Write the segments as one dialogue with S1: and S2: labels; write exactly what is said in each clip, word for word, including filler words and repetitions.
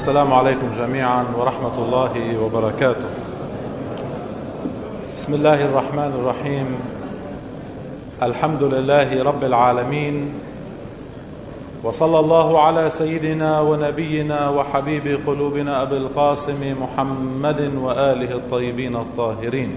S1: السلام عليكم جميعا ورحمة الله وبركاته. بسم الله الرحمن الرحيم. الحمد لله رب العالمين، وصلى الله على سيدنا ونبينا وحبيب قلوبنا أبي القاسم محمد وآله الطيبين الطاهرين.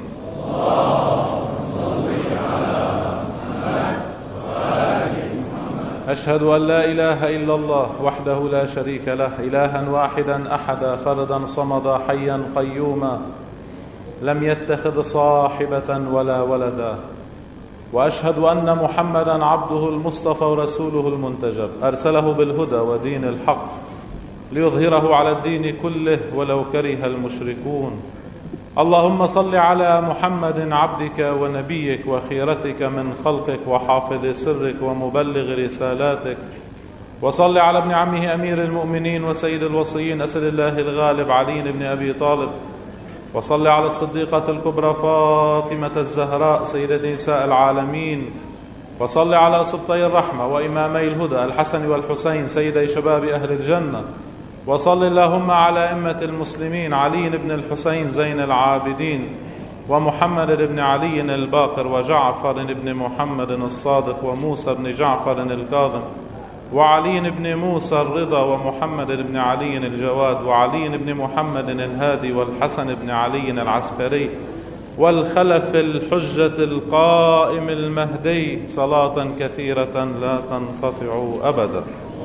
S1: أشهد أن لا إله إلا الله وحده لا شريك له، إلها واحدا أحدا فردا صمدا حيا قيوما لم يتخذ صاحبة ولا ولدا، وأشهد أن محمدا عبده المصطفى ورسوله المنتجب، أرسله بالهدى ودين الحق ليظهره على الدين كله ولو كره المشركون. اللهم صل على محمد عبدك ونبيك وخيرتك من خلقك وحافظ سرك ومبلغ رسالاتك، وصل على ابن عمه أمير المؤمنين وسيد الوصيين أسد الله الغالب علي بن أبي طالب، وصل على الصديقة الكبرى فاطمة الزهراء سيدة نساء العالمين، وصل على سبطي الرحمة وإمامي الهدى الحسن والحسين سيدي شباب أهل الجنة، وصل اللهم على أئمة المسلمين علي بن الحسين زين العابدين ومحمد بن علي الباقر وجعفر بن محمد الصادق وموسى بن جعفر الكاظم وعلي بن موسى الرضا ومحمد بن علي الجواد وعلي بن محمد الهادي والحسن بن علي العسكري والخلف الحجة القائم المهدي، صلاة كثيرة لا تنقطع أبدا.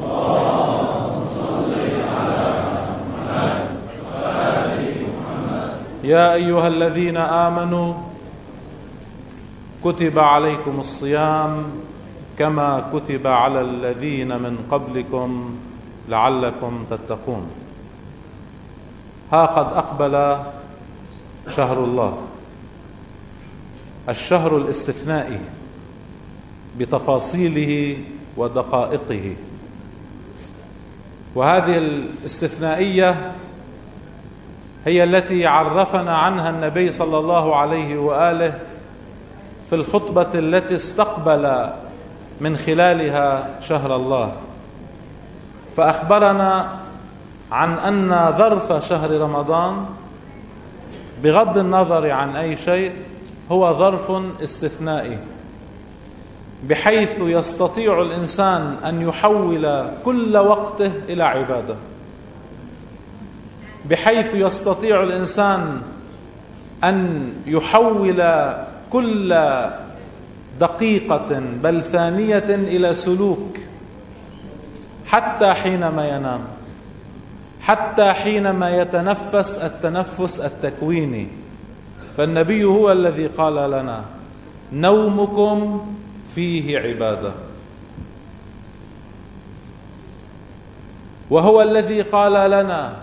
S1: يا أيها الذين آمنوا كتب عليكم الصيام كما كتب على الذين من قبلكم لعلكم تتقون. ها قد أقبل شهر الله، الشهر الاستثنائي بتفاصيله ودقائقه، وهذه الاستثنائية هي التي عرفنا عنها النبي صلى الله عليه وآله في الخطبة التي استقبل من خلالها شهر الله، فأخبرنا عن أن ظرف شهر رمضان بغض النظر عن أي شيء هو ظرف استثنائي، بحيث يستطيع الإنسان أن يحول كل وقته إلى عبادة، بحيث يستطيع الإنسان أن يحول كل دقيقة بل ثانية إلى سلوك، حتى حينما ينام، حتى حينما يتنفس التنفس التكويني. فالنبي هو الذي قال لنا: نومكم فيه عبادة. وهو الذي قال لنا: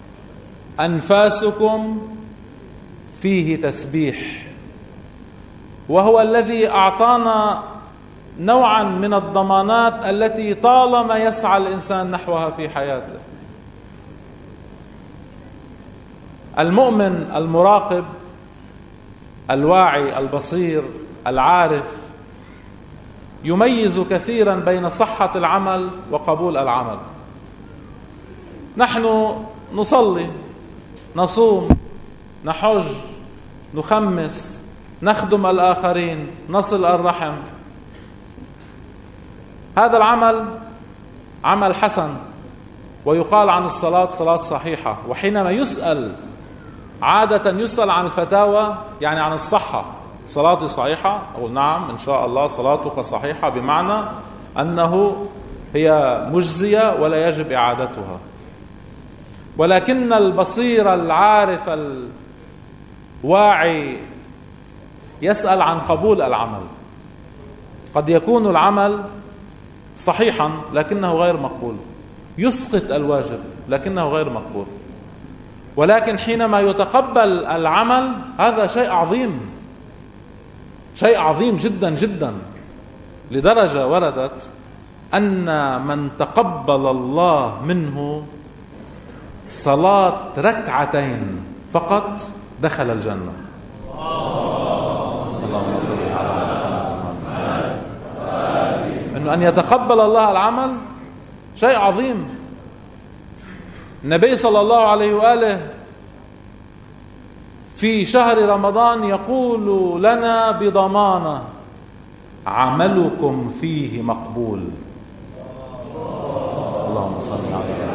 S1: أنفاسكم فيه تسبيح. وهو الذي أعطانا نوعا من الضمانات التي طالما يسعى الإنسان نحوها في حياته. المؤمن المراقب الواعي البصير العارف يميز كثيرا بين صحة العمل وقبول العمل. نحن نصلي، نصوم، نحج، نخمس، نخدم الآخرين، نصل الرحم، هذا العمل عمل حسن، ويقال عن الصلاة صلاة صحيحة. وحينما يسأل عادة يسأل عن الفتاوى، يعني عن الصحة، صلاتي صحيحة؟ أقول نعم إن شاء الله صلاتك صحيحة، بمعنى أنه هي مجزية ولا يجب إعادتها. ولكن البصير العارف الواعي يسأل عن قبول العمل. قد يكون العمل صحيحا لكنه غير مقبول، يسقط الواجب لكنه غير مقبول، ولكن حينما يتقبل العمل هذا شيء عظيم، شيء عظيم جدا جدا، لدرجة وردت أن من تقبل الله منه صلاة ركعتين فقط دخل الجنة. اللهم صل على محمد. إنه أن يتقبل الله العمل شيء عظيم. النبي صلى الله عليه وآله في شهر رمضان يقول لنا بضمانة: عملكم فيه مقبول. اللهم صل على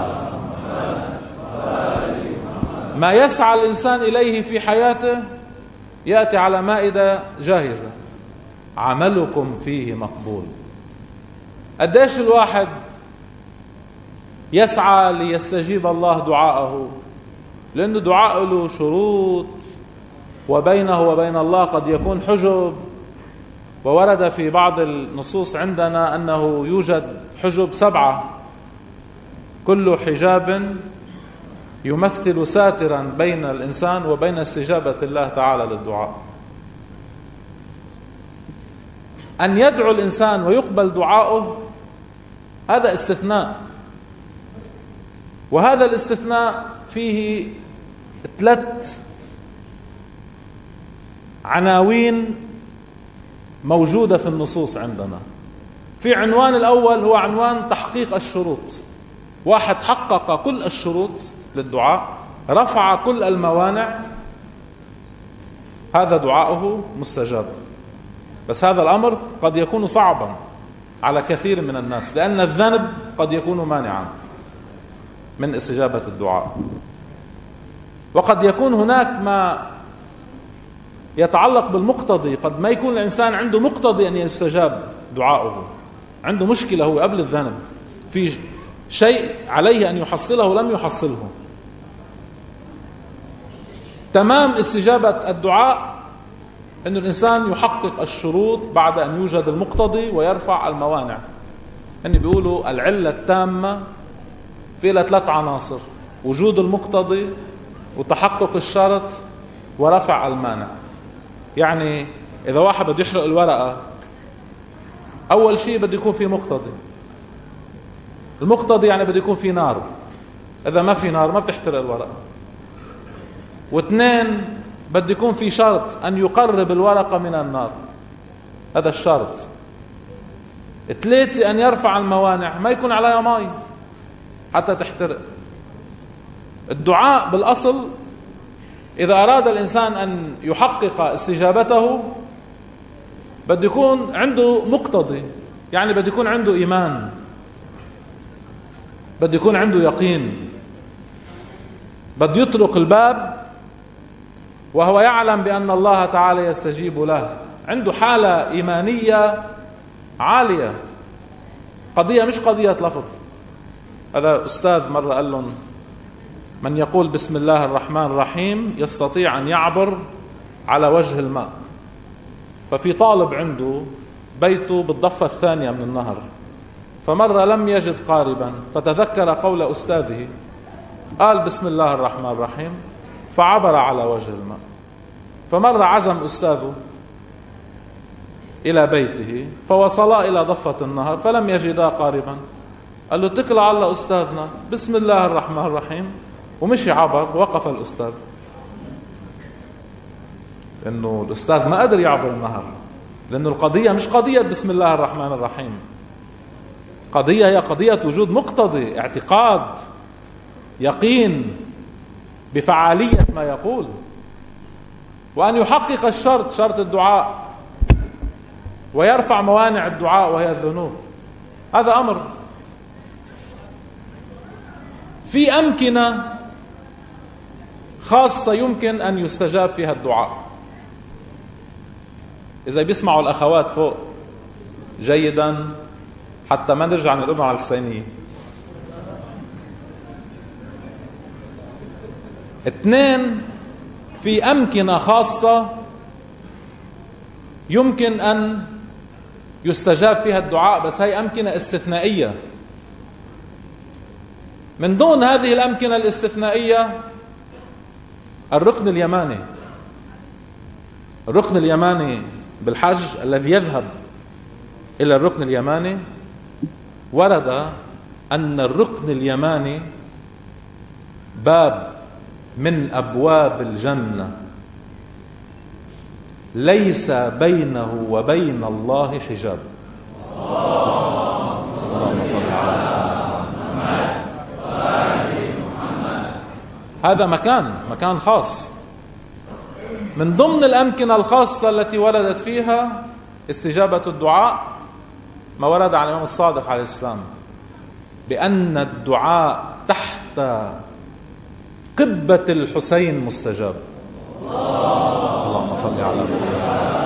S1: ما يسعى الإنسان إليه في حياته يأتي على مائدة جاهزة: عملكم فيه مقبول. قديش الواحد يسعى ليستجيب الله دعاءه، لأن دعاء له شروط، وبينه وبين الله قد يكون حجب. وورد في بعض النصوص عندنا أنه يوجد حجب سبعة، كل حجاب يمثل ساترا بين الإنسان وبين استجابة الله تعالى للدعاء. أن يدعو الإنسان ويقبل دعاؤه هذا استثناء، وهذا الاستثناء فيه ثلاث عناوين موجودة في النصوص عندنا. في عنوان الأول هو عنوان تحقيق الشروط. واحد حقق كل الشروط للدعاء، رفع كل الموانع، هذا دعاؤه مستجاب. بس هذا الأمر قد يكون صعبا على كثير من الناس، لأن الذنب قد يكون مانعا من استجابة الدعاء. وقد يكون هناك ما يتعلق بالمقتضي، قد ما يكون الإنسان عنده مقتضي أن يستجاب دعاؤه، عنده مشكلة هو قبل الذنب، في شيء عليه أن يحصله لم يحصله. تمام استجابة الدعاء أن الإنسان يحقق الشروط بعد أن يوجد المقتضي ويرفع الموانع. يعني بيقولوا العلة التامة في لها ثلاث عناصر: وجود المقتضي، وتحقق الشرط، ورفع المانع. يعني إذا واحد بده يحرق الورقة، أول شيء بده يكون في مقتضي. المقتضي يعني بده يكون في نار، إذا ما في نار ما بتحترق الورقة. واثنين، بده يكون في شرط أن يقرب الورقة من النار، هذا الشرط. ثلاثة، أن يرفع الموانع، ما يكون عليها ماء حتى تحترق. الدعاء بالأصل إذا أراد الإنسان أن يحقق استجابته بده يكون عنده مقتضي، يعني بده يكون عنده إيمان، بده يكون عنده يقين، بده يطرق الباب وهو يعلم بأن الله تعالى يستجيب له، عنده حالة إيمانية عالية. قضية مش قضية لفظ. هذا أستاذ مرة قال لهم: من يقول بسم الله الرحمن الرحيم يستطيع أن يعبر على وجه الماء. ففي طالب عنده بيته بالضفة الثانية من النهر، فمرة لم يجد قاربا فتذكر قول أستاذه، قال بسم الله الرحمن الرحيم فعبر على وجه الماء. فمر عزم أستاذه إلى بيته فوصلا إلى ضفة النهر فلم يجدا قاربا. قال له: اتكل على أستاذنا، بسم الله الرحمن الرحيم، ومشي عبر. وقف الأستاذ، لأنه الأستاذ ما قدر يعبر النهر، لأنه القضية مش قضية بسم الله الرحمن الرحيم، قضية هي قضية وجود مقتضي، اعتقاد، يقين بفعالية ما يقول، وأن يحقق الشرط، شرط الدعاء، ويرفع موانع الدعاء وهي الذنوب. هذا أمر. في أمكنة خاصة يمكن أن يستجاب فيها الدعاء. إذا بيسمعوا الأخوات فوق جيدا حتى ما نرجع نقولهم على الحسينية. اثنين، في أمكنة خاصة يمكن أن يستجاب فيها الدعاء، بس هي أمكنة استثنائية. من دون هذه الأمكنة الاستثنائية الركن اليماني. الركن اليماني بالحج الذي يذهب إلى الركن اليماني، ورد أن الركن اليماني باب من أبواب الجنة ليس بينه وبين الله حجاب. اللهم صل على محمد. هذا مكان مكان خاص. من ضمن الأمكنة الخاصة التي وردت فيها استجابة الدعاء ما ورد عن الإمام الصادق عليه السلام بأن الدعاء تحت قبة الحسين مستجاب. اللهم صل على محمد.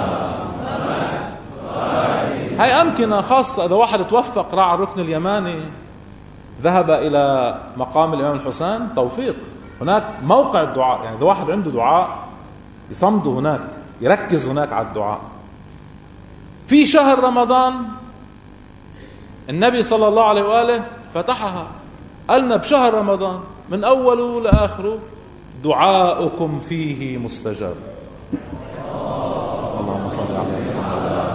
S1: هاي أمكنة خاصة. إذا واحد توفق راعى الركن اليماني ذهب إلى مقام الإمام الحسين توفيق، هناك موقع الدعاء. يعني إذا واحد عنده دعاء يصمد هناك، يركز هناك على الدعاء. في شهر رمضان النبي صلى الله عليه وآله فتحها، قالنا بشهر رمضان من أوله لآخره دعاؤكم فيه مستجاب. اللهم صل على محمد.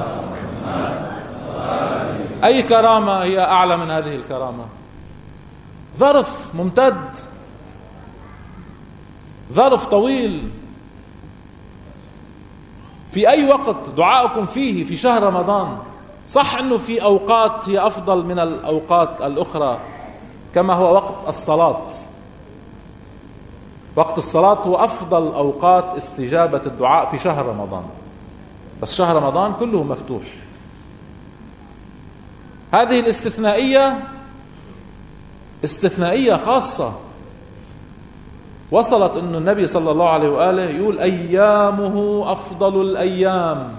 S1: أي كرامة هي أعلى من هذه الكرامة؟ ظرف ممتد، ظرف طويل، في أي وقت دعاؤكم فيه في شهر رمضان. صح أنه في أوقات هي أفضل من الأوقات الأخرى، كما هو وقت الصلاة. وقت الصلاة هو أفضل أوقات استجابة الدعاء في شهر رمضان، بس شهر رمضان كله مفتوح. هذه الاستثنائية استثنائية خاصة وصلت أن النبي صلى الله عليه وآله يقول أيامه أفضل الأيام.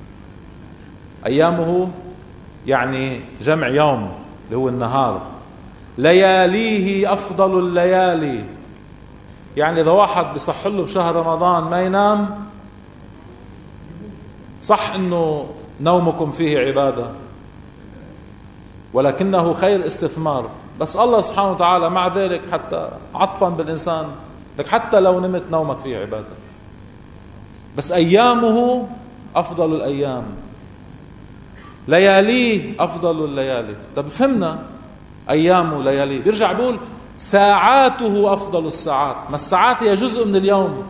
S1: أيامه يعني جمع يوم اللي هو النهار. لياليه أفضل الليالي، يعني إذا واحد بيصح له بشهر رمضان ما ينام، صح أنه نومكم فيه عبادة ولكنه خير استثمار، بس الله سبحانه وتعالى مع ذلك حتى عطفا بالإنسان لك حتى لو نمت نومك فيه عبادة. بس أيامه أفضل الأيام، لياليه أفضل الليالي. طب فهمنا أيامه لياليه، بيرجع بيقول ساعاته أفضل الساعات. ما الساعات هي جزء من اليوم،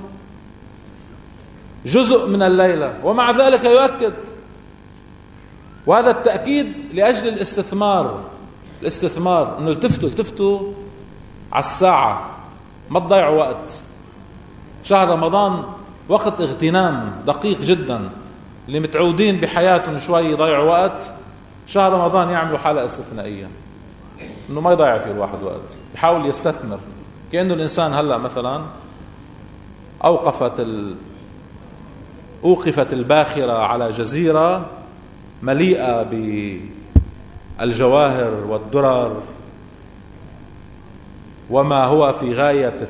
S1: جزء من الليلة، ومع ذلك يؤكد. وهذا التأكيد لأجل الاستثمار. الاستثمار انه التفتوا التفتوا على الساعة، ما تضيعوا وقت. شهر رمضان وقت اغتنام دقيق جدا. اللي متعودين بحياتهم شوي يضيعوا وقت، شهر رمضان يعملوا حالة استثنائية انه ما يضيع فيه الواحد وقت، يحاول يستثمر. كأنه الإنسان هلأ مثلا أوقفت ال... أوقفت الباخرة على جزيرة مليئة بالجواهر والدرر وما هو في غاية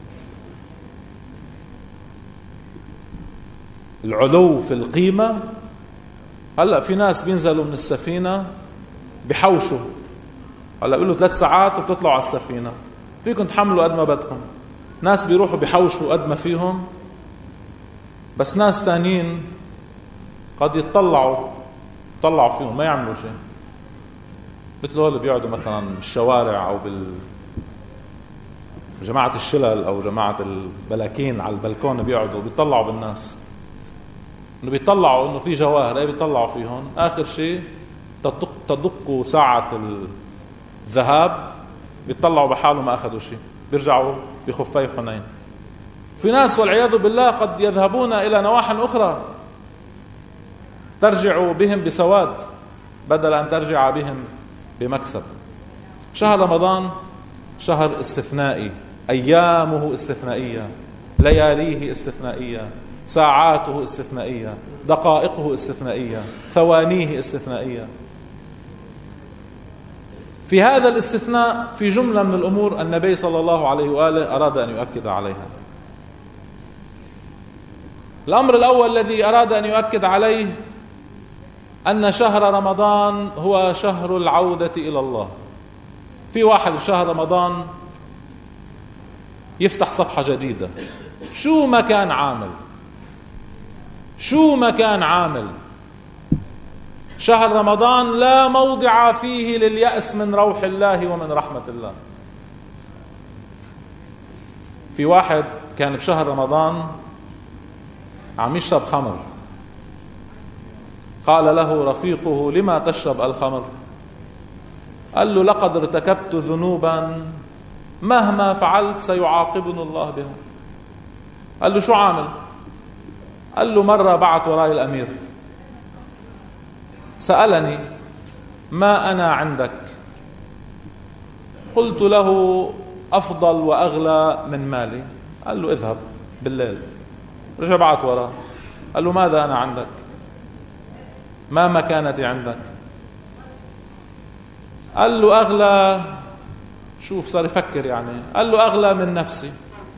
S1: العلو في القيمة. هلأ في ناس بينزلوا من السفينة بحوشوا، هلأ بيقولوا ثلاث ساعات وبتطلعوا على السفينة، فيكم تحملوا قد ما بدكم. ناس بيروحوا بحوشوا قد ما فيهم، بس ناس تانيين قد يتطلعوا يطلعوا فيهم ما يعملوا شيء، مثل هول اللي بيقعدوا مثلا بالشوارع أو بال جماعة الشلل أو جماعة البلاكين على البلكون بيقعدوا بيطلعوا بالناس، إنه بيطلعوا إنه في جواهر، أي بيطلعوا فيهم. آخر شيء تدق تدقوا ساعة الذهاب بيطلعوا بحالهم ما أخذوا شيء، بيرجعوا بخفي حنين. في ناس والعياذ بالله قد يذهبون إلى نواحي أخرى ترجع بهم بسواد بدل أن ترجع بهم بمكسب. شهر رمضان شهر استثنائي، أيامه استثنائية، لياليه استثنائية، ساعاته استثنائية، دقائقه استثنائية، ثوانيه استثنائية. في هذا الاستثناء في جملة من الأمور النبي صلى الله عليه وآله أراد أن يؤكد عليها. الأمر الأول الذي أراد أن يؤكد عليه أن شهر رمضان هو شهر العودة إلى الله. في واحد بشهر رمضان يفتح صفحة جديدة، شو ما كان عامل شو ما كان عامل شهر رمضان لا موضع فيه لليأس من روح الله ومن رحمة الله. في واحد كان بشهر رمضان عم يشرب خمر، قال له رفيقه لما تشرب الخمر؟ قال له لقد ارتكبت ذنوبا مهما فعلت سيعاقبني الله بها. قال له شو عامل؟ قال له مرة بعت وراي الأمير سألني ما أنا عندك، قلت له أفضل وأغلى من مالي. قال له اذهب بالليل. رجع بعت وراه قال له ماذا أنا عندك؟ ما مكانتي عندك؟ قال له أغلى، شوف صار يفكر يعني، قال له أغلى من نفسي.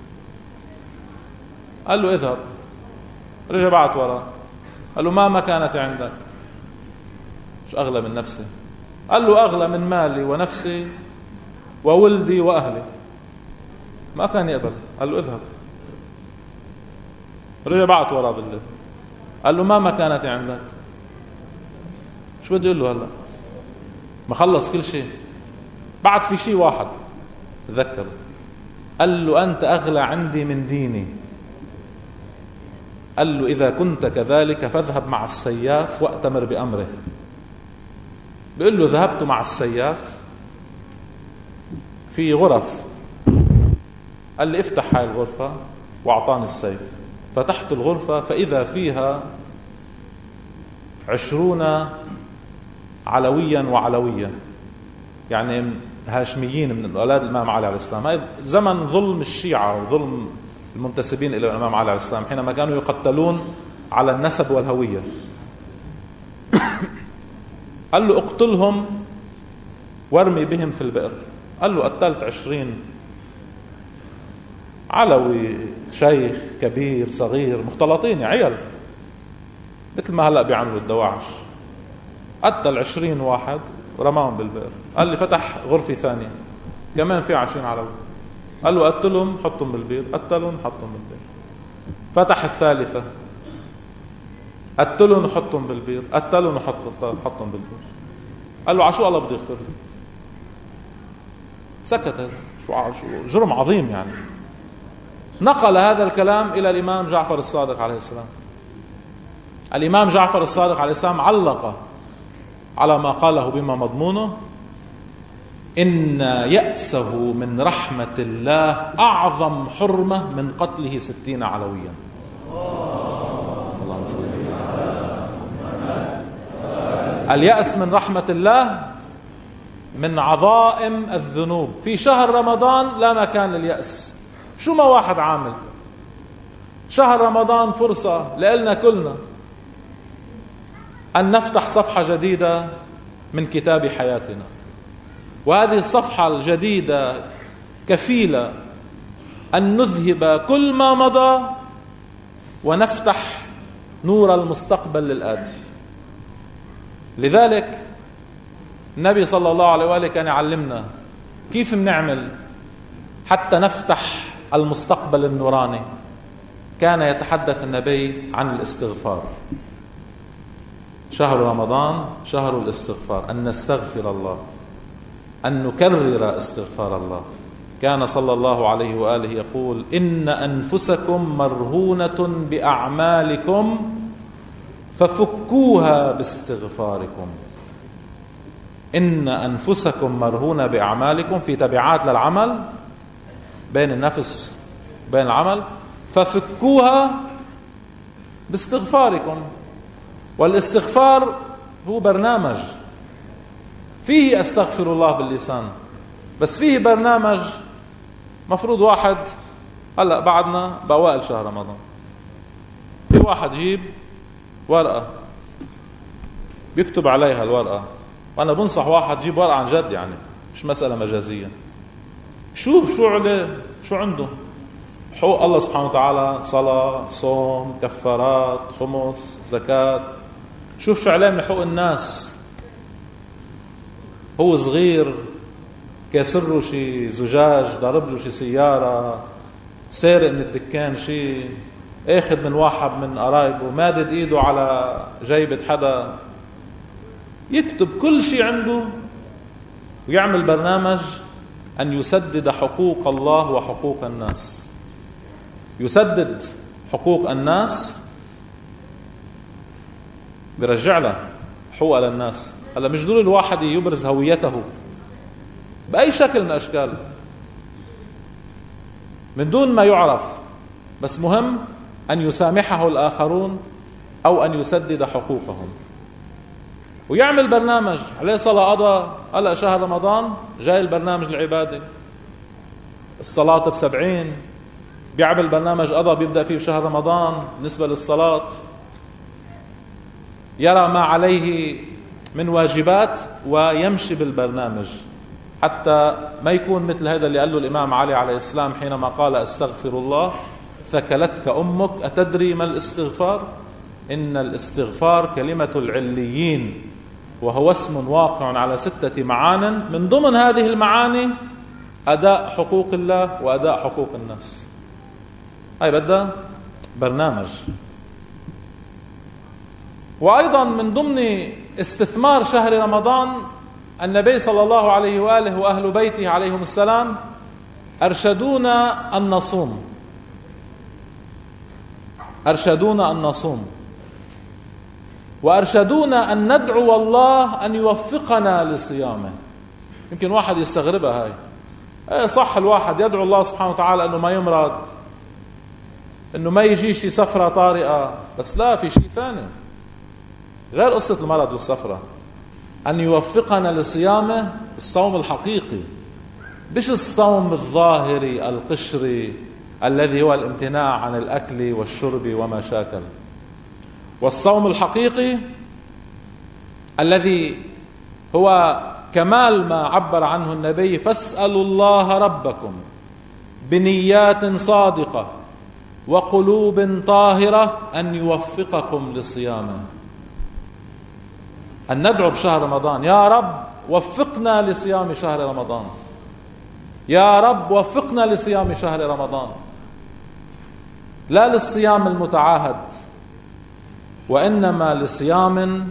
S1: قال له اذهب. رجع بعت وراه قال له ما مكانتي عندك؟ شو أغلى من نفسي؟ قال له أغلى من مالي ونفسي وولدي وأهلي. ما كان يقبل. قال له اذهب. رجع بعت وراه بالليل قال له ما مكانتي عندك؟ شو بده يقول له هلا؟ ما خلص كل شيء، بعد في شيء واحد تذكر. قال له أنت أغلى عندي من ديني. قال له إذا كنت كذلك فاذهب مع السياف وأتمر بأمره. بيقول له ذهبت مع السياف في غرف، قال لي افتح هاي الغرفة، وأعطاني السيف. فتحت الغرفة فإذا فيها عشرون علويا وعلويا، يعني هاشميين من أولاد الإمام علي عليه السلام. هاي زمن ظلم الشيعة وظلم المنتسبين إلى الإمام علي عليه السلام، حينما كانوا يقتلون على النسب والهوية. قال له اقتلهم وارمي بهم في البئر. قال له قتلت عشرين علوي، شيخ كبير صغير مختلطين، عيال مثل ما هلأ بيعملوا الدواعش. قتل عشرين واحد ورماهم بالبئر. قال لي فتح غرفة ثانية كمان في عشرين علوي. قال له قتلهم حطهم بالبئر، قتلهم حطهم بالبئر. فتح الثالثة، قتلهم وحطهم بالبئر، قتلهم وحطهم حطهم بالبئر. قال له عشو الله بده يغفر لي. سكت. شو جرم عظيم يعني. نقل هذا الكلام إلى الإمام جعفر الصادق عليه السلام. الإمام جعفر الصادق عليه السلام علق على ما قاله بما مضمونه: إن يأسه من رحمة الله أعظم حرمة من قتله ستين علويا. اللهم صل على. اليأس من رحمة الله من عظائم الذنوب. في شهر رمضان لا مكان لليأس. شو ما واحد عامل، شهر رمضان فرصة لنا كلنا أن نفتح صفحة جديدة من كتاب حياتنا، وهذه الصفحة الجديدة كفيلة أن نذهب كل ما مضى ونفتح نور المستقبل للآتي. لذلك النبي صلى الله عليه وآله كان يعلمنا كيف بنعمل حتى نفتح المستقبل النوراني. كان يتحدث النبي عن الاستغفار. شهر رمضان شهر الاستغفار، أن نستغفر الله، أن نكرر استغفار الله. كان صلى الله عليه وآله يقول: إن أنفسكم مرهونة بأعمالكم ففكوها باستغفاركم. إن أنفسكم مرهونة بأعمالكم، في تبعات للعمل بين النفس بين العمل، ففكوها باستغفاركم. والاستغفار هو برنامج فيه أستغفر الله باللسان، بس فيه برنامج. مفروض واحد هلأ بعدنا بأوائل شهر رمضان، في واحد يجيب ورقة بيكتب عليها الورقة، وأنا بنصح واحد يجيب ورقة عن جد، يعني مش مسألة مجازية. شوف شو عليه، شو عنده حقوق الله سبحانه وتعالى: صلاة، صوم، كفارات، خمس، زكاة. شوف شو عليه من حقوق الناس. هو صغير كسر له شي زجاج، ضرب له شي سيارة، سارق من الدكان شي، اخذ من واحد من قرايبه، مادد ايده على جيبة حدا. يكتب كل شي عنده ويعمل برنامج أن يسدد حقوق الله وحقوق الناس. يسدد حقوق الناس، برجع له حقوق للناس. هلا مش ضروري الواحد يبرز هويته بأي شكل من الأشكال، من دون ما يعرف، بس مهم أن يسامحه الآخرون أو أن يسدد حقوقهم، ويعمل برنامج عليه صلاة قضى. هلأ شهر رمضان جاي البرنامج العبادي، الصلاة بسبعين، بيعمل برنامج قضى بيبدأ فيه بشهر رمضان بالنسبة للصلاة، يرى ما عليه من واجبات ويمشي بالبرنامج، حتى ما يكون مثل هذا اللي قال له الإمام علي عليه السلام حينما قال استغفر الله: ثكلتك أمك أتدري ما الاستغفار؟ إن الاستغفار كلمة العليين، وهو اسم واقع على ستة معان، من ضمن هذه المعاني أداء حقوق الله وأداء حقوق الناس. هاي بدها برنامج. وأيضا من ضمن استثمار شهر رمضان النبي صلى الله عليه وآله وأهل بيته عليهم السلام أرشدونا أن نصوم، أرشدونا أن نصوم، وأرشدونا أن ندعو الله أن يوفقنا لصيامه. يمكن واحد يستغربها هاي، ايه صح الواحد يدعو الله سبحانه وتعالى أنه ما يمرض، أنه ما يجي شي سفرة طارئة، بس لا، في شيء ثاني غير قصة المرض والسفرة، أن يوفقنا لصيامه، الصوم الحقيقي، مش الصوم الظاهري القشري الذي هو الامتناع عن الأكل والشرب وما شاكل. والصوم الحقيقي الذي هو كمال ما عبر عنه النبي: فاسألوا الله ربكم بنيات صادقة وقلوب طاهرة أن يوفقكم لصيامه. أن ندعو بشهر رمضان: يا رب وفقنا لصيام شهر رمضان، يا رب وفقنا لصيام شهر رمضان، لا للصيام المتعاهد، وإنما لصيام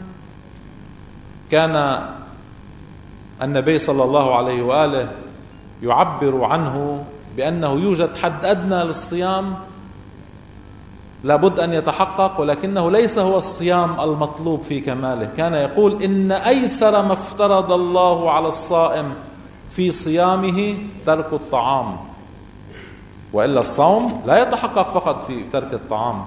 S1: كان النبي صلى الله عليه وآله يعبر عنه بأنه يوجد حد أدنى للصيام لابد أن يتحقق، ولكنه ليس هو الصيام المطلوب في كماله. كان يقول: إن أيسر ما افترض الله على الصائم في صيامه ترك الطعام، وإلا الصوم لا يتحقق فقط في ترك الطعام.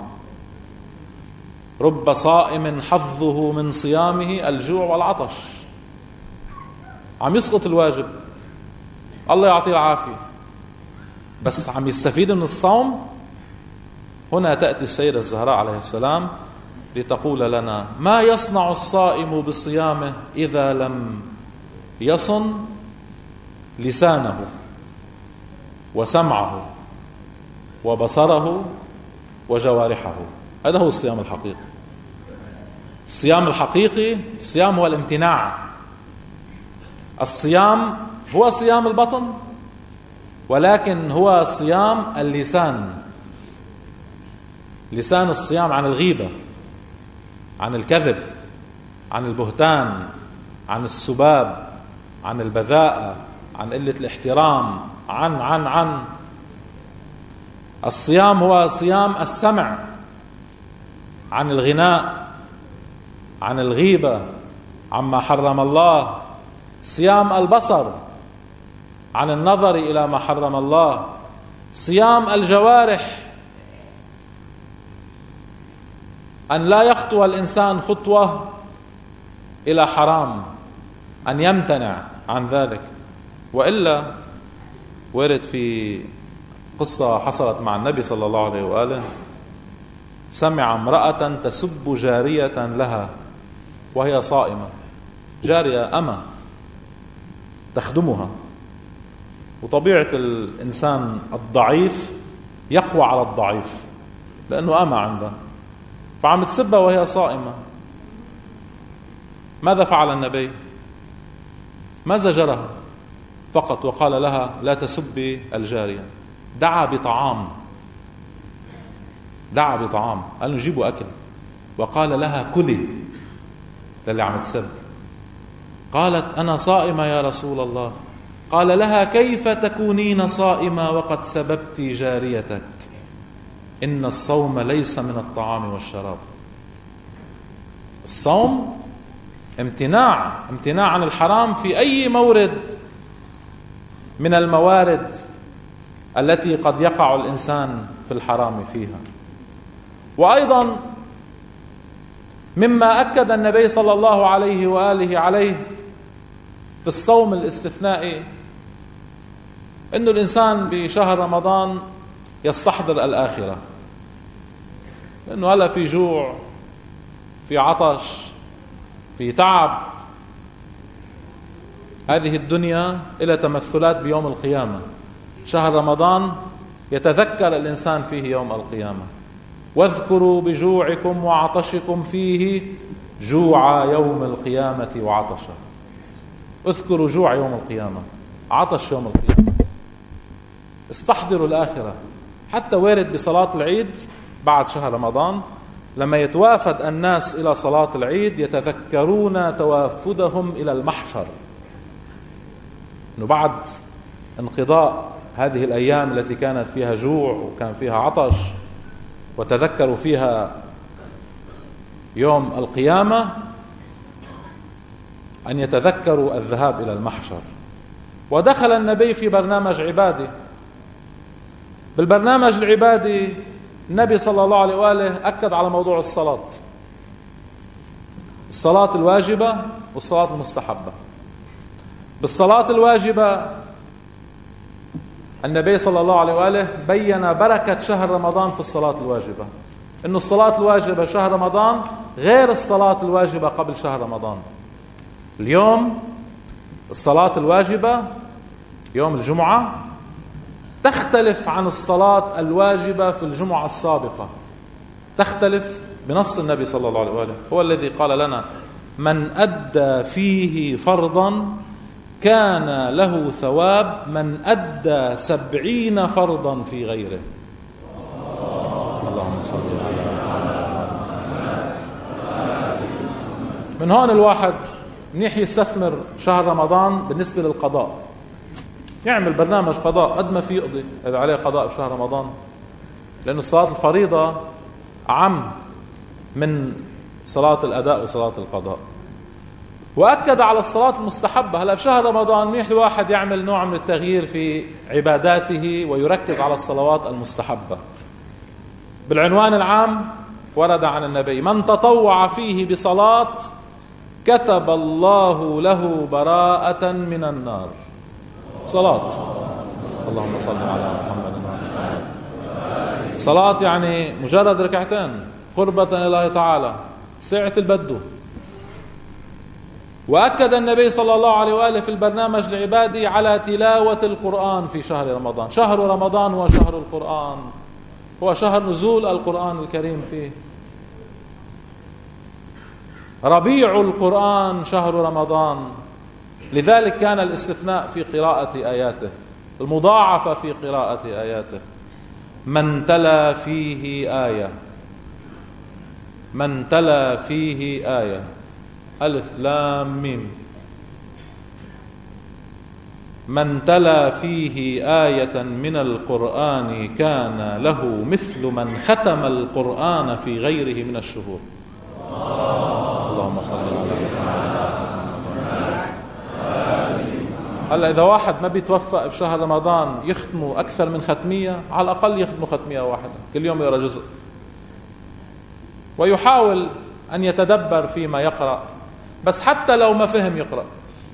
S1: رب صائم حظه من صيامه الجوع والعطش، عم يسقط الواجب، الله يعطيه العافية، بس عم يستفيد من الصوم. هنا تأتي السيدة الزهراء عليه السلام لتقول لنا: ما يصنع الصائم بصيامه إذا لم يصن لسانه وسمعه وبصره وجوارحه. هذا هو الصيام الحقيقي. الصيام الحقيقي، الصيام هو الامتناع. الصيام هو صيام البطن، ولكن هو صيام اللسان. لسان الصيام عن الغيبة، عن الكذب، عن البهتان، عن السباب، عن البذاءة، عن قلة الاحترام، عن عن عن الصيام هو صيام السمع، عن الغناء، عن الغيبة، عما حرم الله. صيام البصر، عن النظر إلى ما حرم الله. صيام الجوارح، أن لا يخطو الإنسان خطوة إلى حرام، أن يمتنع عن ذلك. وإلا ورد في قصة حصلت مع النبي صلى الله عليه وآله: سمع امرأة تسب جارية لها وهي صائمة، جارية أمة تخدمها، وطبيعة الإنسان الضعيف يقوى على الضعيف لأنه أمة عنده، فعم تسبها وهي صائمة. ماذا فعل النبي؟ ما زجرها فقط وقال لها: لا تسبي الجارية. دعا بطعام، دعا بطعام، قال له: جيبوا أكل، وقال لها: كلي للي عم تسب. قالت: أنا صائمة يا رسول الله. قال لها: كيف تكونين صائمة وقد سببت جاريتك؟ إن الصوم ليس من الطعام والشراب. الصوم امتناع، امتناع عن الحرام في أي مورد من الموارد التي قد يقع الإنسان في الحرام فيها. وأيضا مما أكد النبي صلى الله عليه وآله عليه في الصوم الاستثنائي أن الإنسان بشهر رمضان يستحضر الآخرة، لأنه هلأ في جوع، في عطش، في تعب. هذه الدنيا إلى تمثلات بيوم القيامة. شهر رمضان يتذكر الإنسان فيه يوم القيامة. واذكروا بجوعكم وعطشكم فيه جوع يوم القيامة وعطشه. اذكروا جوع يوم القيامة، عطش يوم القيامة. استحضروا الآخرة. حتى وارد بصلاة العيد بعد شهر رمضان لما يتوافد الناس إلى صلاة العيد يتذكرون توافدهم إلى المحشر، أنه بعد انقضاء هذه الأيام التي كانت فيها جوع وكان فيها عطش وتذكروا فيها يوم القيامة، أن يتذكروا الذهاب إلى المحشر. ودخل النبي في برنامج عبادي. بالبرنامج العبادي النبي صلى الله عليه وآله أكد على موضوع الصلاة، الصلاة الواجبة والصلاة المستحبة. بالصلاة الواجبة النبي صلى الله عليه وآله بيّن بركة شهر رمضان في الصلاة الواجبة، إنه الصلاة الواجبة شهر رمضان غير الصلاة الواجبة قبل شهر رمضان. اليوم الصلاة الواجبة يوم الجمعة تختلف عن الصلاة الواجبة في الجمعة السابقة، تختلف بنص النبي صلى الله عليه وآله. هو الذي قال لنا: من أدى فيه فرضا كان له ثواب من أدى سبعين فرضا في غيره. اللهم صل على محمد. من هون الواحد منيح يستثمر شهر رمضان بالنسبة للقضاء، يعمل برنامج قضاء قد ما في يقضي إذا عليه قضاء بشهر رمضان، لأن صلاة الفريضة عم من صلاة الأداء وصلاة القضاء. وأكد على الصلاة المستحبة. هلا بشهر رمضان منيح الواحد يعمل نوع من التغيير في عباداته ويركز على الصلوات المستحبة. بالعنوان العام ورد عن النبي: من تطوع فيه بصلاة كتب الله له براءة من النار. صلاة، اللهم صل على محمد. صلاة يعني مجرد ركعتين قربة إلى الله تعالى ساعة البدو. وأكد النبي صلى الله عليه وآله في البرنامج العبادي على تلاوة القرآن في شهر رمضان. شهر رمضان هو شهر القرآن، هو شهر نزول القرآن الكريم فيه. ربيع القرآن شهر رمضان، لذلك كان الاستثناء في قراءة آياته، المضاعفة في قراءة آياته. من تلا فيه آية، من تلا فيه آية، ألف لام ميم. من تلا فيه آية من القرآن كان له مثل من ختم القرآن في غيره من الشهور. اللهم صل على محمد. هلا إذا واحد ما بيتوفق بشهر رمضان يختموا أكثر من ختمية، على الأقل يختموا ختمية واحدة كل يوم، يقرأ جزء، ويحاول أن يتدبر فيما يقرأ. بس حتى لو ما فهم يقرأ،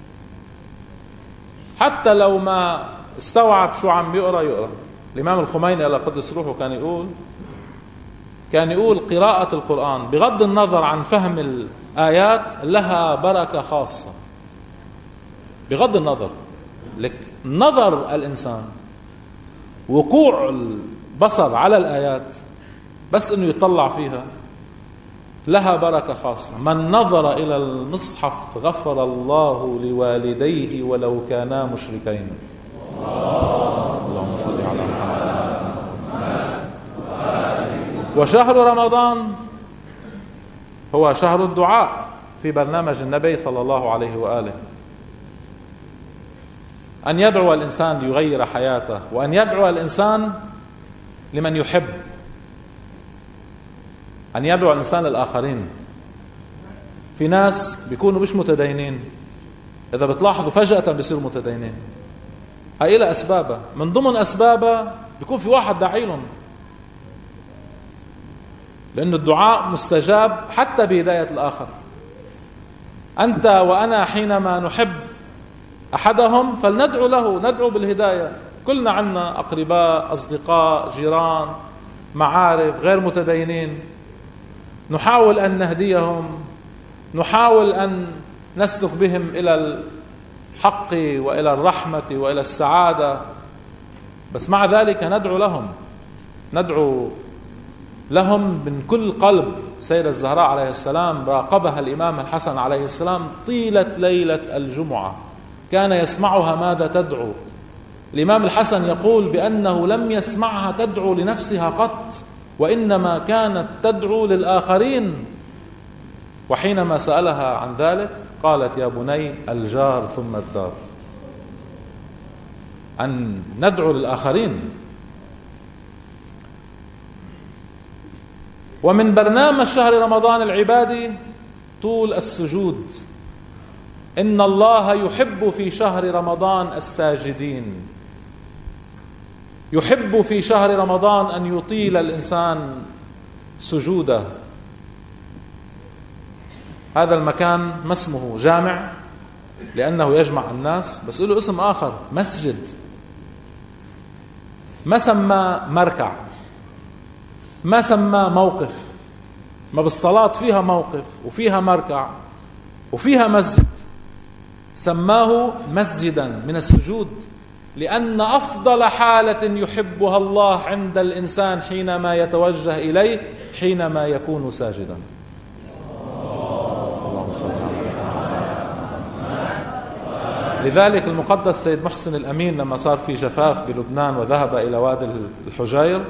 S1: حتى لو ما استوعب شو عم يقرأ يقرأ. الإمام الخميني الله قدس روحه كان يقول كان يقول قراءة القرآن بغض النظر عن فهم الآيات لها بركة خاصة، بغض النظر. لك نظر الإنسان، وقوع البصر على الآيات، بس إنه يطلع فيها لها بركة خاصة. من نظر إلى المصحف غفر الله لوالديه ولو كانا مشركين. اللهم صل على محمد. وشهر رمضان هو شهر الدعاء في برنامج النبي صلى الله عليه وآله، أن يدعو الإنسان ليغير حياته، وأن يدعو الإنسان لمن يحب، أن يدعو الإنسان للآخرين. في ناس بيكونوا مش متدينين، إذا بتلاحظوا فجأة بيصيروا متدينين. هاي لها أسبابها. من ضمن أسبابها بيكون في واحد داعي لهم، لأن الدعاء مستجاب حتى بهداية الآخر. أنت وأنا حينما نحب أحدهم فلندعو له، ندعو بالهداية. كلنا عنا أقرباء، أصدقاء، جيران، معارف غير متدينين، نحاول أن نهديهم، نحاول أن نسلك بهم إلى الحق وإلى الرحمة وإلى السعادة، بس مع ذلك ندعو لهم، ندعو لهم من كل قلب. سيدة الزهراء عليه السلام راقبها الإمام الحسن عليه السلام طيلة ليلة الجمعة، كان يسمعها ماذا تدعو. الإمام الحسن يقول بأنه لم يسمعها تدعو لنفسها قط، وإنما كانت تدعو للآخرين. وحينما سألها عن ذلك قالت: يا بني، الجار ثم الدار، أن ندعو للآخرين. ومن برنامج شهر رمضان العبادي طول السجود. إن الله يحب في شهر رمضان الساجدين، يحب في شهر رمضان أن يطيل الإنسان سجوده. هذا المكان ما اسمه جامع لأنه يجمع الناس، بس له اسم آخر، مسجد. ما سمى مركع، ما سمى موقف، ما بالصلاة فيها موقف وفيها مركع وفيها مسجد، سماه مسجدا من السجود، لأن أفضل حالة يحبها الله عند الإنسان حينما يتوجه إليه حينما يكون ساجدا. اللهم صل على. لذلك المقدس سيد محسن الأمين لما صار في جفاف بلبنان وذهب إلى وادي الحجير،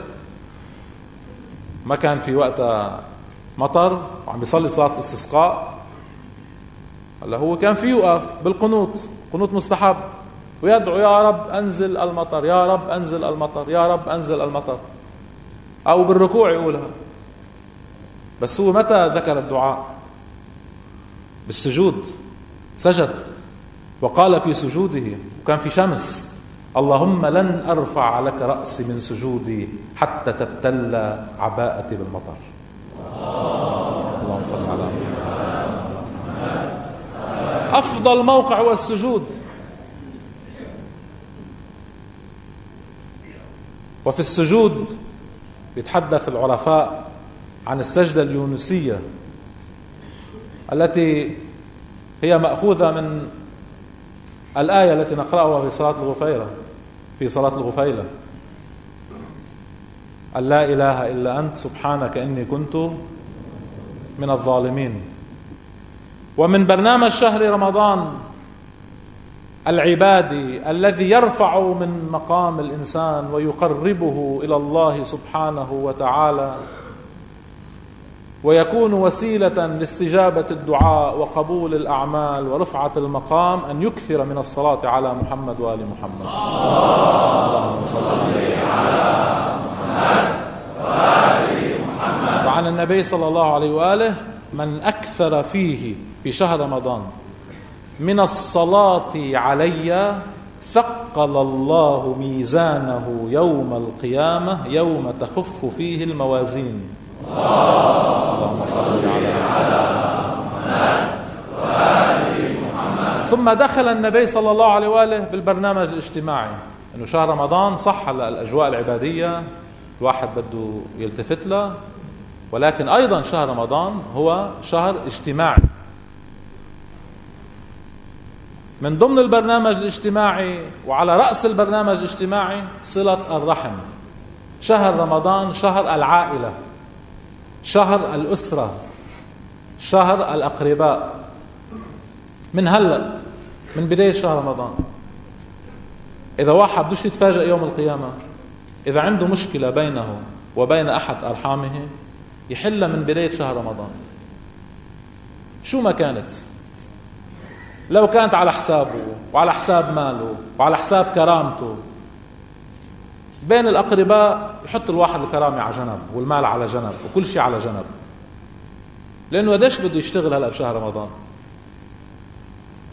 S1: ما كان في وقتها مطر وعم بيصلي صلاة استسقاء، هلا هو كان في يوقف بالقنوت، قنوت مستحب، ويدعو: يا رب أنزل المطر، يا رب أنزل المطر، يا رب أنزل المطر، أو بالركوع يقولها. بس هو متى ذكر الدعاء؟ بالسجود، سجد وقال في سجوده، وكان في شمس: اللهم لن أرفع لك رأسي من سجودي حتى تبتل عباءتي بالمطر. اللهم صل على محمد. أفضل موقع هو السجود. وفي السجود يتحدث العرفاء عن السجدة اليونسية التي هي مأخوذة من الآية التي نقرأها في صلاة الغفيلة، في صلاة الغفيلة: أن لا إله إلا أنت سبحانك إني كنت من الظالمين. ومن برنامج شهر رمضان العبادي الذي يرفع من مقام الإنسان ويقربه إلى الله سبحانه وتعالى ويكون وسيلة لاستجابة الدعاء وقبول الأعمال ورفعة المقام، أن يكثر من الصلاة على محمد وآل محمد. اللهم صل على محمد وآل محمد. فعن النبي صلى الله عليه وآله: من أكثر فيه في شهر رمضان من الصلاة علي ثقل الله ميزانه يوم القيامة يوم تخف فيه الموازين. اللهم صل على محمد وآل محمد. ثم دخل النبي صلى الله عليه وآله بالبرنامج الاجتماعي، انه شهر رمضان صح الأجواء العبادية الواحد بده يلتفت له، ولكن أيضا شهر رمضان هو شهر اجتماعي. من ضمن البرنامج الاجتماعي وعلى رأس البرنامج الاجتماعي صلة الرحم. شهر رمضان شهر العائلة، شهر الأسرة، شهر الأقرباء. من هلأ، من بداية شهر رمضان، إذا واحد بدوش يتفاجأ يوم القيامة، إذا عنده مشكلة بينه وبين أحد أرحامه يحلها من بداية شهر رمضان، شو ما كانت. لو كانت على حسابه وعلى حساب ماله وعلى حساب كرامته، بين الأقرباء يحط الواحد الكرامة على جنب والمال على جنب وكل شيء على جنب، لأنه قديش بده يشتغل هلأ بشهر رمضان؟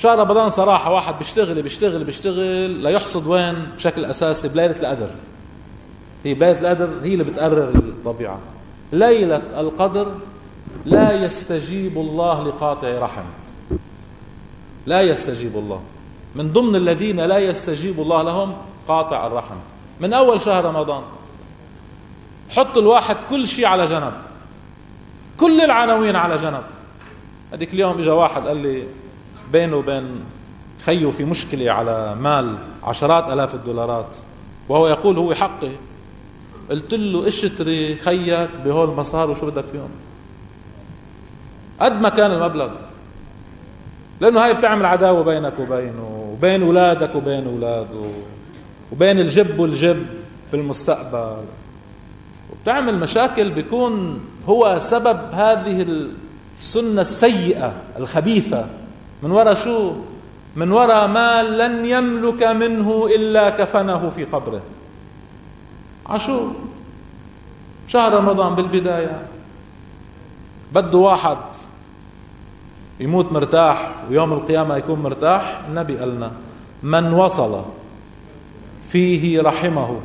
S1: شهر رمضان صراحة واحد بيشتغل بيشتغل بيشتغل ليحصد وين بشكل أساسي؟ بليلة القدر. هي ليلة القدر هي اللي بتقرر الطبيعة. ليلة القدر لا يستجيب الله لقاطع رحم، لا يستجيب الله. من ضمن الذين لا يستجيب الله لهم قاطع الرحم. من أول شهر رمضان حط الواحد كل شيء على جنب، كل العناوين على جنب. هذيك اليوم اجى واحد قال لي بينه وبين خيه في مشكلة على مال عشرات آلاف الدولارات، وهو يقول هو حقي. قلت له اشتري خيك بهول المصاري وشو بدك فيهم قد ما كان المبلغ، لأنه هاي بتعمل عداوة بينك وبينه وبين أولادك وبين أولاده وبين الجب والجب بالمستقبل، وبتعمل مشاكل. بيكون هو سبب هذه السنة السيئة الخبيثة من وراء شو؟ من وراء ما لن يملك منه إلا كفنه في قبره. عشو شهر رمضان بالبداية بده واحد يموت مرتاح ويوم القيامة يكون مرتاح. النبي قالنا من وصل فيه رحمه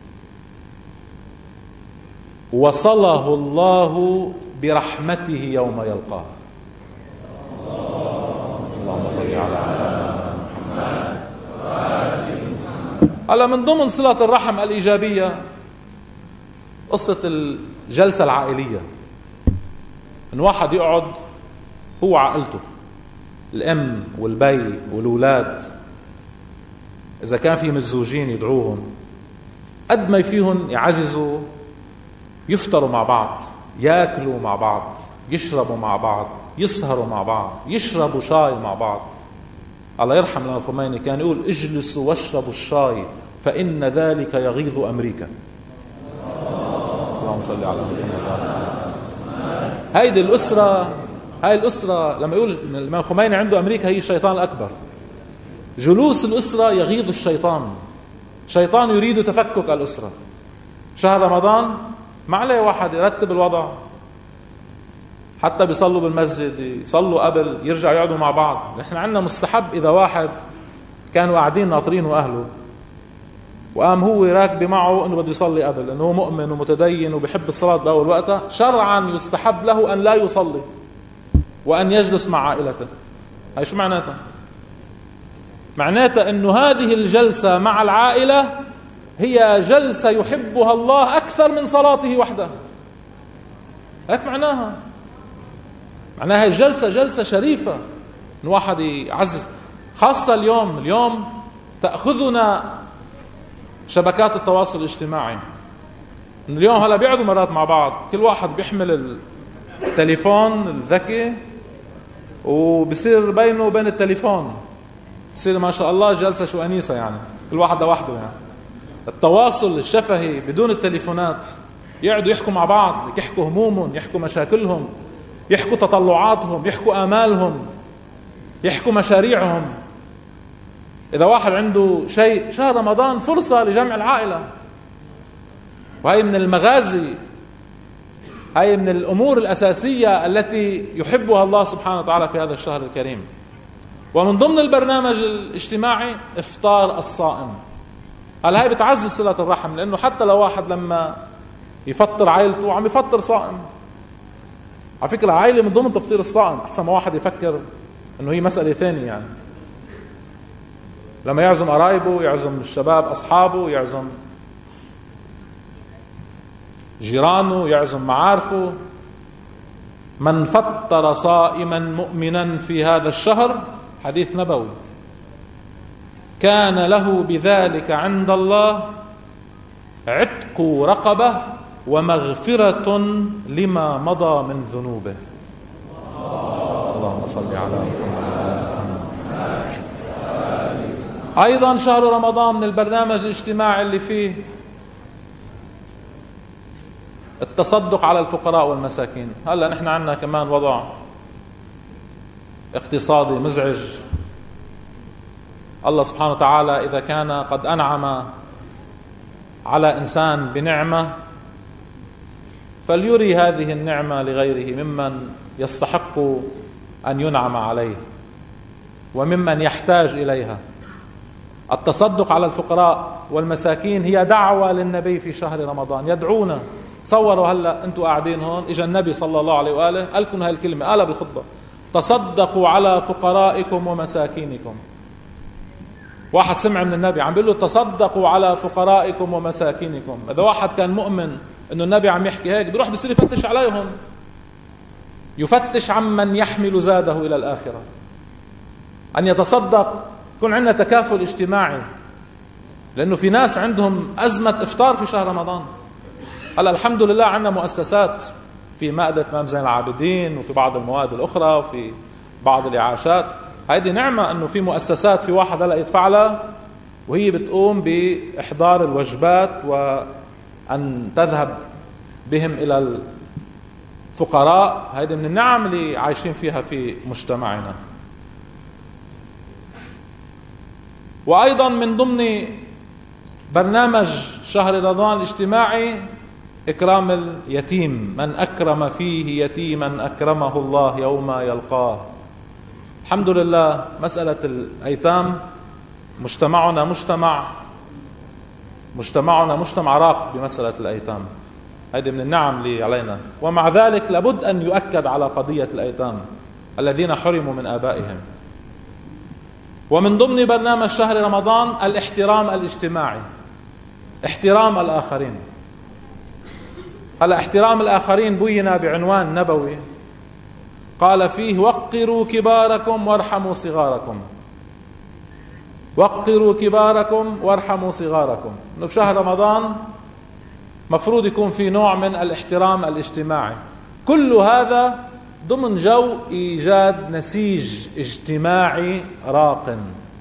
S1: وصله الله برحمته يوم يلقاه. اللهم صل على محمد. هلا من ضمن صلة الرحم الإيجابية قصة الجلسة العائلية، إن واحد يقعد هو عائلته، الأم والبي والأولاد، إذا كان في متزوجين يدعوهم قد ما فيهم يعززوا، يفطروا مع بعض، ياكلوا مع بعض، يشربوا مع بعض، يسهروا مع بعض، يشربوا شاي مع بعض. الله يرحم لنا الخميني كان يقول اجلسوا واشربوا الشاي فإن ذلك يغيظ أمريكا. اللهم صل على محمد. هيدي الأسرة، هاي الأسرة لما يقول الإمام الخميني عنده أمريكا هي الشيطان الأكبر. جلوس الأسرة يغيظ الشيطان، الشيطان يريد تفكك الأسرة. شهر رمضان ما عليه واحد يرتب الوضع، حتى بيصلوا بالمسجد يصلوا قبل يرجع يقعدوا مع بعض. نحن عندنا مستحب إذا واحد كانوا قاعدين ناطرين وأهله وقام هو راكب معه أنه بده يصلي قبل، لأنه هو مؤمن ومتدين وبيحب الصلاة بأول وقتها، شرعا يستحب له أن لا يصلي وأن يجلس مع عائلته. هاي شو معناتها؟ معناتها أنه هذه الجلسة مع العائلة هي جلسة يحبها الله أكثر من صلاته وحده. هيك معناها. معناها هي الجلسة جلسة شريفة، إن واحد يعزز. خاصة اليوم اليوم تأخذنا شبكات التواصل الاجتماعي. اليوم هلا بيقعدوا مرات مع بعض، كل واحد بيحمل التليفون الذكي وبصير بينه وبين التليفون بصير ما شاء الله جلسة شو أنيسة، يعني كل واحد لوحده. يعني التواصل الشفهي بدون التليفونات، يقعدوا يحكوا مع بعض، يحكوا همومهم، يحكوا مشاكلهم، يحكوا تطلعاتهم، يحكوا آمالهم، يحكوا مشاريعهم. إذا واحد عنده شيء، شهر رمضان فرصة لجمع العائلة. وهي من المغازي، هي من الأمور الأساسية التي يحبها الله سبحانه وتعالى في هذا الشهر الكريم. ومن ضمن البرنامج الاجتماعي إفطار الصائم. هل هاي بتعزز صلة الرحم، لأنه حتى لو واحد لما يفطر عائلته عم يفطر صائم. على فكرة عائلة من ضمن تفطير الصائم، أحسن ما واحد يفكر أنه هي مسألة ثانية. يعني لما يعزم قرايبه، يعزم الشباب أصحابه، يعزم جيرانه، يعزم معارفه. من فطر صائما مؤمنا في هذا الشهر، حديث نبوي، كان له بذلك عند الله عتق رقبة ومغفرة لما مضى من ذنوبه. اللهم صل على محمد. أيضا شهر رمضان من البرنامج الاجتماعي اللي فيه التصدق على الفقراء والمساكين. هلا نحن عندنا كمان وضع اقتصادي مزعج. الله سبحانه وتعالى إذا كان قد أنعم على إنسان بنعمة فليري هذه النعمة لغيره ممن يستحق أن ينعم عليه. وممن يحتاج إليها. التصدق على الفقراء والمساكين هي دعوة للنبي في شهر رمضان، يدعونا. تصوروا هلأ أنتوا قاعدين هون، إجا النبي صلى الله عليه وآله قال لكم هاي الكلمة، قالها بالخطبة: تصدقوا على فقرائكم ومساكينكم. واحد سمع من النبي عم بيقول له تصدقوا على فقرائكم ومساكينكم. إذا واحد كان مؤمن إنه النبي عم يحكي هيك، بيروح بيصير يفتش عليهم، يفتش عمن يحمل زاده إلى الآخرة. أن يتصدق، يكون عندنا تكافل اجتماعي، لأنه في ناس عندهم أزمة إفطار في شهر رمضان. هلا الحمد لله عندنا مؤسسات، في مائدة إمام زين العابدين وفي بعض المواد الأخرى وفي بعض الإعاشات. هذه نعمة إنه في مؤسسات، في واحد هلا يدفع لها وهي بتقوم بإحضار الوجبات وأن تذهب بهم إلى الفقراء. هذه من النعم اللي عايشين فيها في مجتمعنا. وأيضا من ضمن برنامج شهر رمضان الاجتماعي إكرام اليتيم. من أكرم فيه يتيما أكرمه الله يوم يلقاه. الحمد لله مسألة الأيتام، مجتمعنا مجتمع مجتمعنا مجتمع راق بمسألة الأيتام. هذه من النعم اللي علينا. ومع ذلك لابد أن يؤكد على قضية الأيتام الذين حرموا من آبائهم. ومن ضمن برنامج شهر رمضان الاحترام الاجتماعي، احترام الآخرين. هلا احترام الآخرين بينا بعنوان نبوي قال فيه: وقروا كباركم وارحموا صغاركم. وقروا كباركم وارحموا صغاركم. إنه بشهر رمضان مفروض يكون في نوع من الاحترام الاجتماعي. كل هذا ضمن جو إيجاد نسيج اجتماعي راق.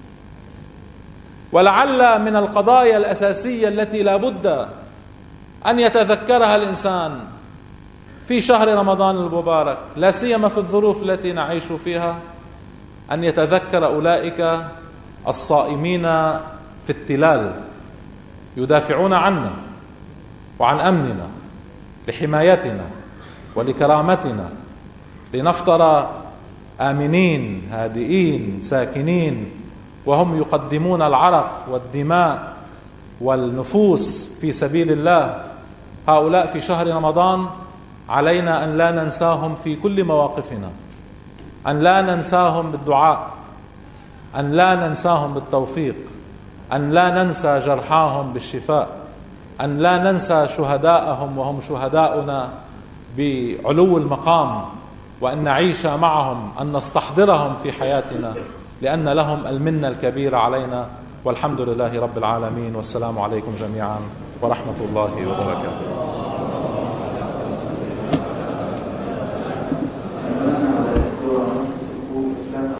S1: ولعل من القضايا الأساسية التي لا بد أن يتذكرها الإنسان في شهر رمضان المبارك، لا سيما في الظروف التي نعيش فيها، أن يتذكر أولئك الصائمين في التلال يدافعون عنا وعن أمننا، لحمايتنا ولكرامتنا، لنفطر آمنين هادئين ساكنين، وهم يقدمون العرق والدماء والنفوس في سبيل الله. هؤلاء في شهر رمضان علينا أن لا ننساهم في كل مواقفنا، أن لا ننساهم بالدعاء، أن لا ننساهم بالتوفيق، أن لا ننسى جرحاهم بالشفاء، أن لا ننسى شهداءهم وهم شهداؤنا بعلو المقام، وأن نعيش معهم، أن نستحضرهم في حياتنا، لأن لهم المنة الكبيرة علينا. والحمد لله رب العالمين، والسلام عليكم جميعا ورحمة الله وبركاته.